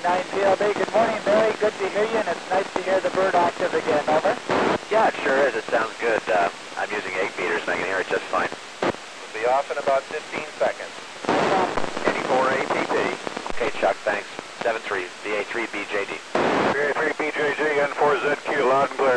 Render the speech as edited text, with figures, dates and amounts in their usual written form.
PLB. Good morning, Barry. Good to hear you, and it's nice to hear the bird active again. Over. Yeah, it sure is. It sounds good. I'm using 8 meters, and I can hear it just fine. We'll be off in about 15 seconds. 84 APP. Okay, Chuck, thanks. 73, VA3 BJD. VA3 BJD, N4ZQ, loud and clear.